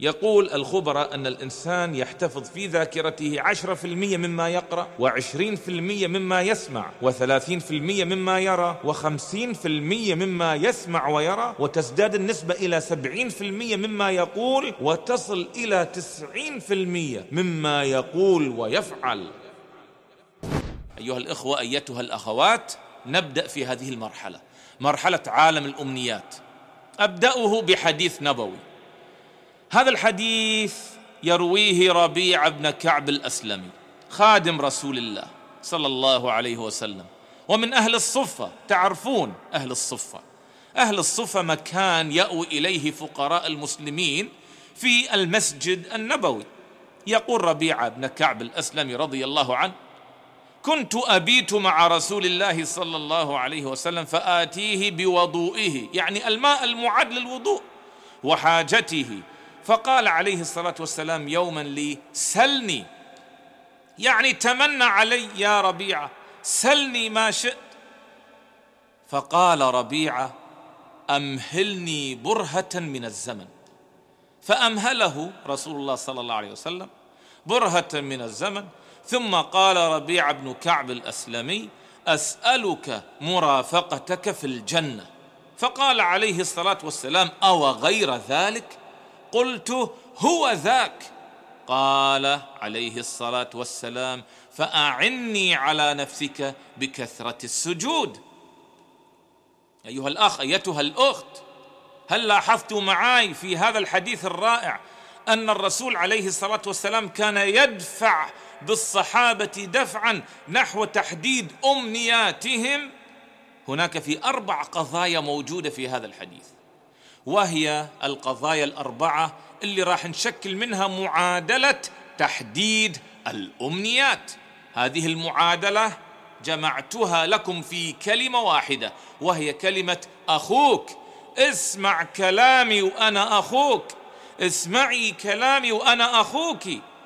يقول الخبراء أن الإنسان يحتفظ في ذاكرته 10% مما يقرأ، و20% مما يسمع، و30% مما يرى، و50% مما يسمع ويرى، وتزداد النسبة إلى 70% مما يقول، وتصل إلى 90% مما يقول ويفعل. أيها الإخوة، أيتها الأخوات، نبدأ في هذه المرحلة، مرحلة عالم الأمنيات. أبدأه بحديث نبوي. هذا الحديث يرويه ربيعة بن كعب الأسلمي، خادم رسول الله صلى الله عليه وسلم، ومن أهل الصفة. تعرفون أهل الصفة، أهل الصفة مكان يأوي إليه فقراء المسلمين في المسجد النبوي. يقول ربيعة بن كعب الأسلمي رضي الله عنه: كنت أبيت مع رسول الله صلى الله عليه وسلم فآتيه بوضوئه، يعني الماء المعد للوضوء، وحاجته، فقال عليه الصلاة والسلام يوما لي: سلني، يعني تمنى علي يا ربيعة، سلني ما شئت. فقال ربيعة: أمهلني برهة من الزمن. فأمهله رسول الله صلى الله عليه وسلم برهة من الزمن، ثم قال ربيعة بن كعب الأسلمي: أسألك مرافقتك في الجنة. فقال عليه الصلاة والسلام: أو غير ذلك؟ قلت: هو ذاك. قال عليه الصلاة والسلام: فأعني على نفسك بكثرة السجود. أيها الأخ، أيتها الأخت، هل لاحظت معي في هذا الحديث الرائع أن الرسول عليه الصلاة والسلام كان يدفع بالصحابة دفعا نحو تحديد أمنياتهم؟ هناك في 4 قضايا موجودة في هذا الحديث، وهي القضايا ال4 اللي راح نشكل منها معادلة تحديد الأمنيات. هذه المعادلة جمعتها لكم في كلمة واحدة، وهي كلمة أخوك. اسمع كلامي وأنا أخوك، اسمعي كلامي وأنا أخوك.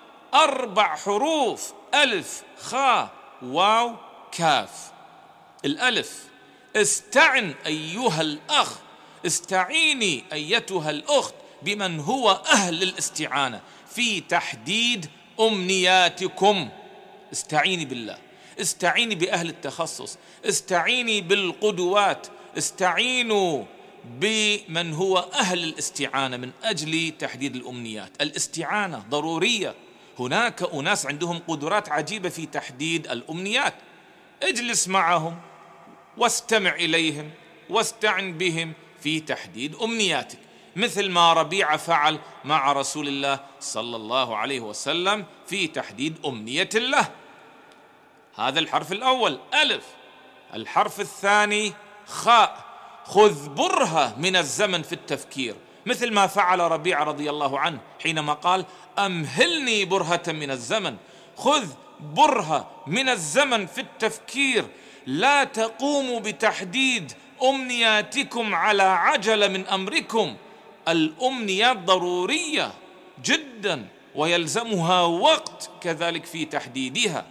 4 حروف: ألف، خاء، واو، كاف. الألف: استعن أيها الأخ، استعيني أيتها الأخت بمن هو أهل الاستعانة في تحديد أمنياتكم. استعيني بالله، استعيني بأهل التخصص، استعيني بالقدوات، استعينوا بمن هو أهل الاستعانة من أجل تحديد الأمنيات. الاستعانة ضرورية. هناك أناس عندهم قدرات عجيبة في تحديد الأمنيات. اجلس معهم واستمع إليهم واستعن بهم في تحديد أمنياتك، مثل ما ربيعة فعل مع رسول الله صلى الله عليه وسلم في تحديد أمنية الله. هذا الحرف الأول ألف. الحرف الثاني خاء: خذ برهة من الزمن في التفكير، مثل ما فعل ربيعة رضي الله عنه حينما قال: أمهلني برهة من الزمن. خذ برهة من الزمن في التفكير، لا تقوموا بتحديد أمنياتكم على عجلة من أمركم. الأمنيات ضرورية جدا ويلزمها وقت كذلك في تحديدها.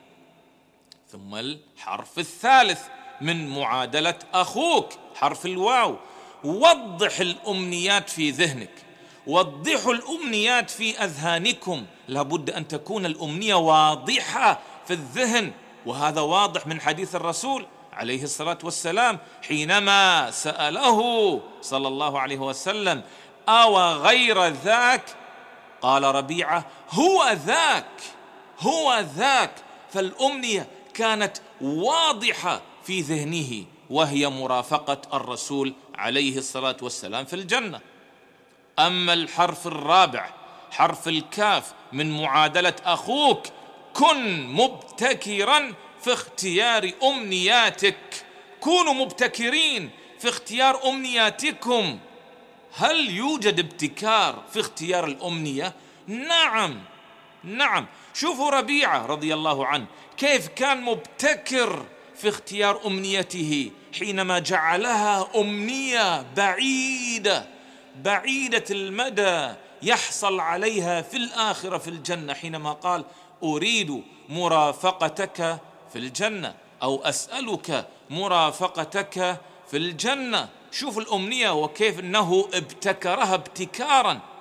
ثم الحرف الثالث من معادلة أخوك، حرف الواو: وضح الأمنيات في ذهنك، وضحوا الأمنيات في أذهانكم. لابد أن تكون الأمنية واضحة في الذهن، وهذا واضح من حديث الرسول عليه الصلاة والسلام حينما سأله صلى الله عليه وسلم: أو غير ذاك؟ قال ربيعة: هو ذاك، هو ذاك. فالأمنية كانت واضحة في ذهنه، وهي مرافقة الرسول عليه الصلاة والسلام في الجنة. أما الحرف الرابع حرف الكاف من معادلة أخوك: كن مبتكرا في اختيار أمنياتك. كونوا مبتكرين في اختيار أمنياتكم. هل يوجد ابتكار في اختيار الأمنية؟ نعم، نعم. شوفوا ربيعة رضي الله عنه كيف كان مبتكر في اختيار أمنيته حينما جعلها أمنية بعيدة، بعيدة المدى، يحصل عليها في الآخرة في الجنة، حينما قال: أريد مرافقتك في الجنة، أو أسألك مرافقتك في الجنة. شوف الأمنية وكيف أنه ابتكرها ابتكارا.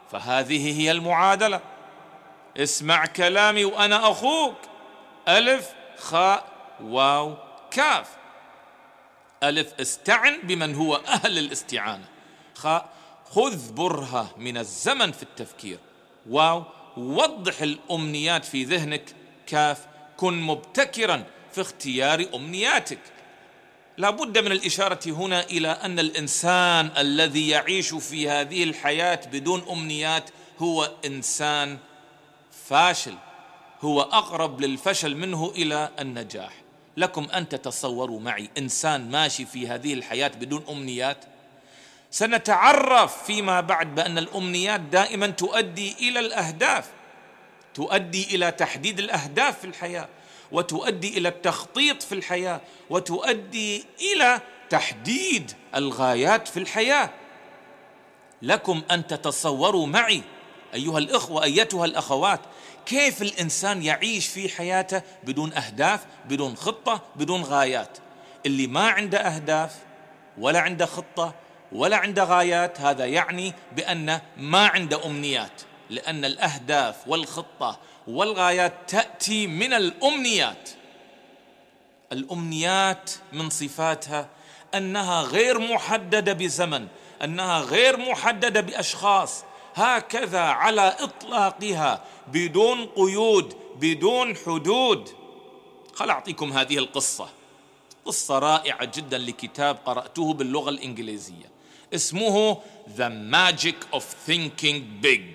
فهذه هي المعادلة. اسمع كلامي وأنا أخوك. ألف خاء واو كاف. ألف استعن بمن هو أهل الاستعانة. خاء خذ برهة من الزمن في التفكير. واو وضح الأمنيات في ذهنك. كاف كن مبتكرا في اختيار أمنياتك. لا بد من الإشارة هنا إلى أن الإنسان الذي يعيش في هذه الحياة بدون أمنيات هو إنسان فاشل، هو أقرب للفشل منه إلى النجاح. لكم أن تتصوروا معي إنسان ماشي في هذه الحياة بدون أمنيات. سنتعرف فيما بعد بأن الأمنيات دائما تؤدي إلى الأهداف، تؤدي إلى تحديد الأهداف في الحياة، وتؤدي إلى التخطيط في الحياة، وتؤدي إلى تحديد الغايات في الحياة. لكم أن تتصوروا معي أيها الإخوة أيتها الأخوات كيف الإنسان يعيش في حياته بدون أهداف، بدون خطة، بدون غايات. اللي ما عنده أهداف ولا عنده خطة ولا عنده غايات هذا يعني بأن ما عنده أمنيات، لأن الأهداف والخطة والغايات تأتي من الأمنيات. الأمنيات من صفاتها أنها غير محددة بزمن، أنها غير محددة بأشخاص، هكذا على إطلاقها بدون قيود بدون حدود. خل أعطيكم هذه القصة، قصة رائعة جدا لكتاب قرأته باللغة الإنجليزية اسمه The Magic of Thinking Big.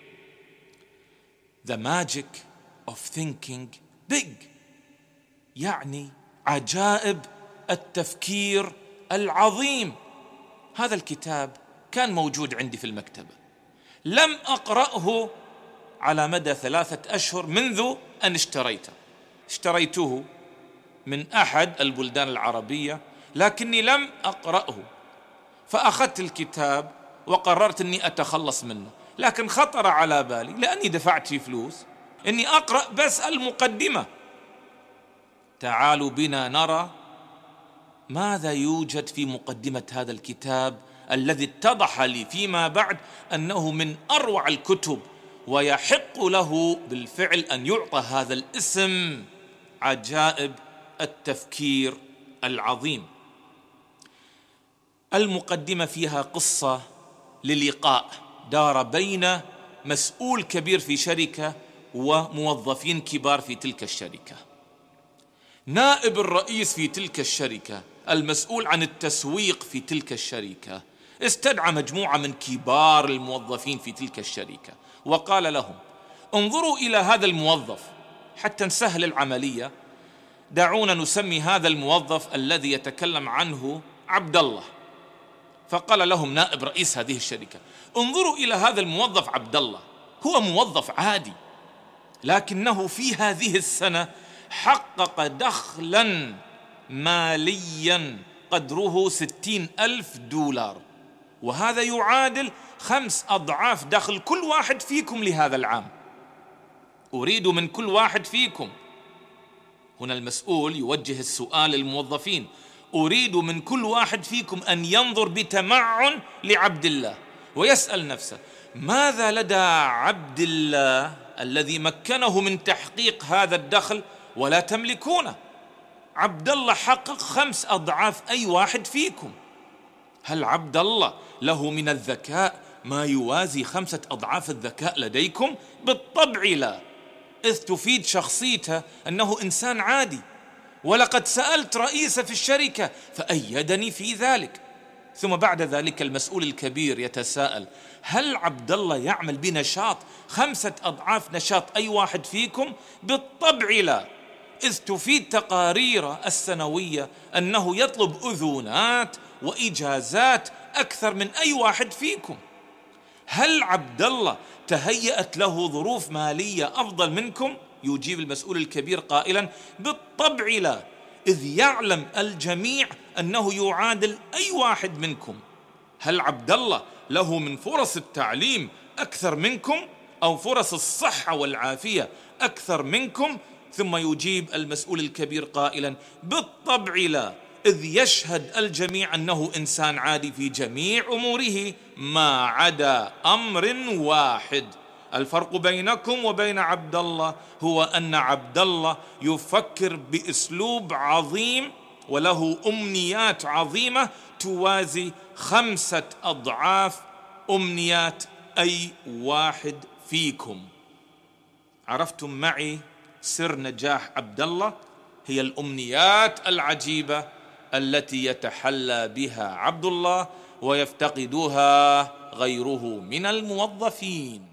The Magic of Thinking Big يعني عجائب التفكير العظيم. هذا الكتاب كان موجود عندي في المكتبة، لم أقرأه على مدى 3 أشهر منذ أن اشتريته من أحد البلدان العربية، لكني لم أقرأه. فأخذت الكتاب وقررت أني أتخلص منه، لكن خطر على بالي لأني دفعت فيه فلوس أني أقرأ بس المقدمة. تعالوا بنا نرى ماذا يوجد في مقدمة هذا الكتاب الذي اتضح لي فيما بعد أنه من أروع الكتب، ويحق له بالفعل أن يعطى هذا الاسم عجائب التفكير العظيم. المقدمة فيها قصة للقاء دار بين مسؤول كبير في شركة وموظفين كبار في تلك الشركة. نائب الرئيس في تلك الشركة المسؤول عن التسويق في تلك الشركة استدعى مجموعة من كبار الموظفين في تلك الشركة وقال لهم: انظروا إلى هذا الموظف حتى نسهل العملية، دعونا نسمي هذا الموظف الذي يتكلم عنه عبد الله. فقال لهم نائب رئيس هذه الشركة: انظروا إلى هذا الموظف عبد الله، هو موظف عادي، لكنه في هذه السنة حقق دخلا ماليا قدره 60,000 دولار، وهذا يعادل 5 أضعاف دخل كل واحد فيكم لهذا العام. أريد من كل واحد فيكم، هنا المسؤول يوجه السؤال للموظفين، أريد من كل واحد فيكم أن ينظر بتمعن لعبد الله ويسأل نفسه: ماذا لدى عبد الله الذي مكنه من تحقيق هذا الدخل ولا تملكونه؟ عبد الله حقق 5 أضعاف أي واحد فيكم. هل عبد الله له من الذكاء ما يوازي 5 أضعاف الذكاء لديكم؟ بالطبع لا، إذ تفيد شخصيته أنه إنسان عادي. ولقد سألت رئيسه في الشركة فأيدني في ذلك. ثم بعد ذلك المسؤول الكبير يتساءل: هل عبد الله يعمل بنشاط 5 أضعاف نشاط أي واحد فيكم؟ بالطبع لا، إذ تفيد تقاريره السنوية أنه يطلب أذونات وإجازات أكثر من أي واحد فيكم. هل عبد الله تهيأت له ظروف مالية أفضل منكم؟ يجيب المسؤول الكبير قائلا: بالطبع لا، إذ يعلم الجميع أنه يعادل أي واحد منكم. هل عبد الله له من فرص التعليم أكثر منكم، أو فرص الصحة والعافية أكثر منكم؟ ثم يجيب المسؤول الكبير قائلا: بالطبع لا، إذ يشهد الجميع أنه إنسان عادي في جميع أموره ما عدا أمر واحد. الفرق بينكم وبين عبد الله هو أن عبد الله يفكر بأسلوب عظيم وله أمنيات عظيمة توازي 5 أضعاف أمنيات أي واحد فيكم. عرفتم معي سر نجاح عبد الله؟ هي الأمنيات العجيبة التي يتحلى بها عبد الله ويفتقدها غيره من الموظفين.